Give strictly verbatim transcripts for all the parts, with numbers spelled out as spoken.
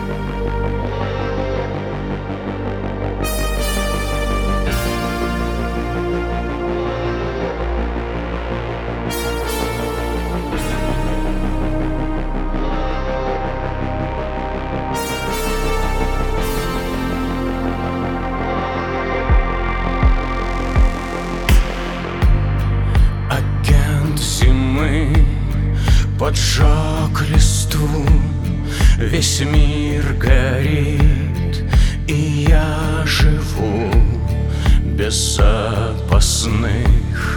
Поджег листву, весь мир горит, и я живу без запасных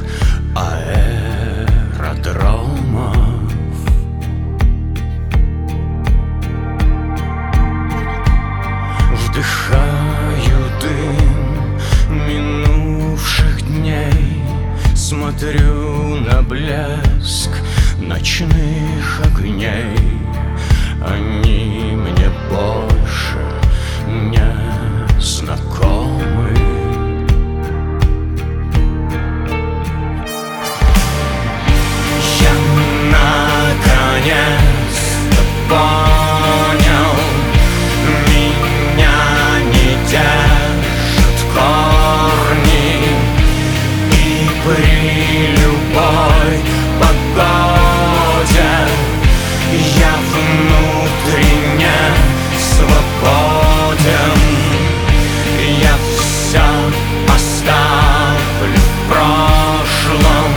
аэродромов. Вдыхаю дым минувших дней, смотрю на блеск ночных огней. Они мне больше не знакомы. Я наконец-то понял, меня не держат корни, и при любой погоде я внутренне свободен. Я все оставлю в прошлом,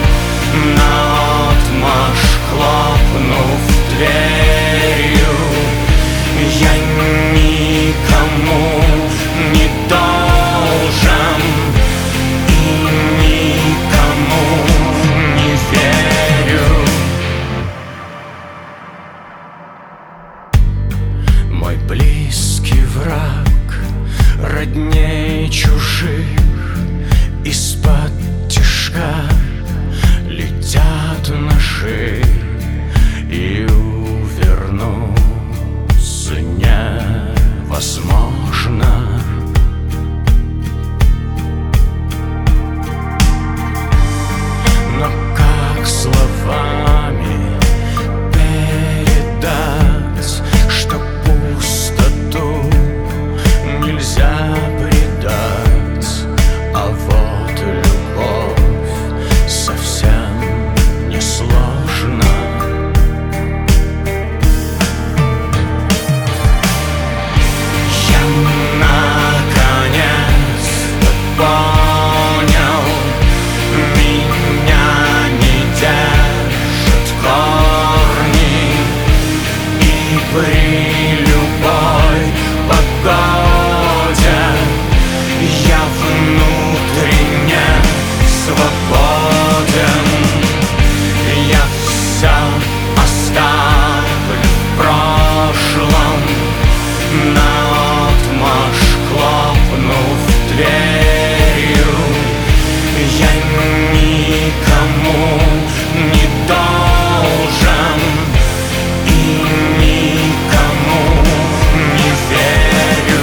наотмашь хлопнув дверью. Я никому не должен и никому не верю. Мой близкий враг родней чужих, из-под тишка летят ножи, и увернуться невозможно. Но как словами передать, что пустоту нельзя предать, а вот любовь совсем не сложно. Я наконец-то понял, меня не держат корни, и при любой погоде я внутренне свободен. Я все оставлю в прошлом, наотмашь хлопнув дверью. Я никому не должен и никому не верю.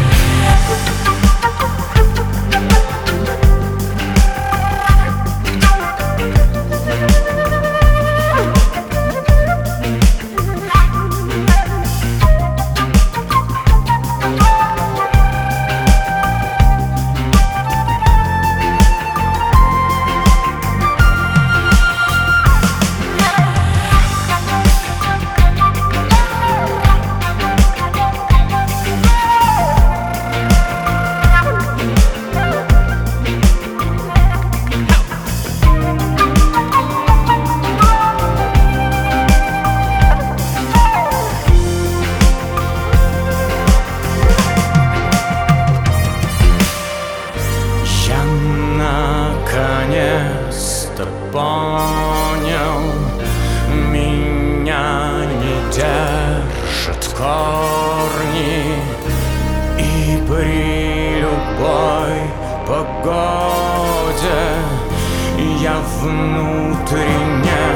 Наконец-то понял, меня не держат корни, и при любой погоде я внутренне